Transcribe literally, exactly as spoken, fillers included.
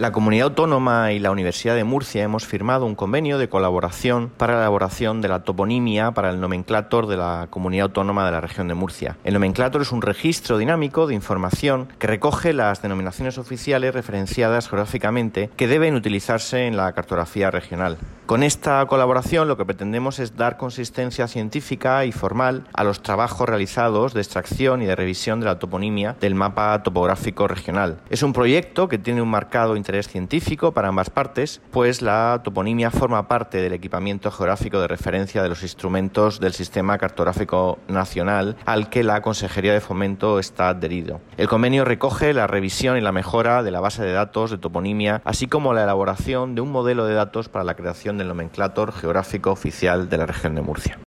La Comunidad Autónoma y la Universidad de Murcia hemos firmado un convenio de colaboración para la elaboración de la toponimia para el nomenclátor de la Comunidad Autónoma de la Región de Murcia. El nomenclátor es un registro dinámico de información que recoge las denominaciones oficiales referenciadas geográficamente que deben utilizarse en la cartografía regional. Con esta colaboración lo que pretendemos es dar consistencia científica y formal a los trabajos realizados de extracción y de revisión de la toponimia del mapa topográfico regional. Es un proyecto que tiene un marcado interés científico para ambas partes, pues la toponimia forma parte del equipamiento geográfico de referencia de los instrumentos del Sistema Cartográfico Nacional al que la Consejería de Fomento está adherido. El convenio recoge la revisión y la mejora de la base de datos de toponimia, así como la elaboración de un modelo de datos para la creación del nomenclátor geográfico oficial de la región de Murcia.